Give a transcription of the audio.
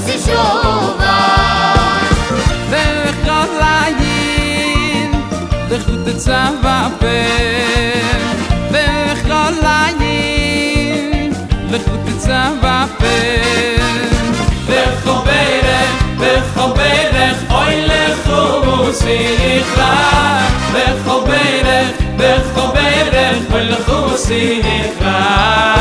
תשובה ולכל העין לחוט צבא פן ולכל העין לחוט צבא פן בכל ברך אוי לכו שיכלה בכל ברך אוי לכו שיכלה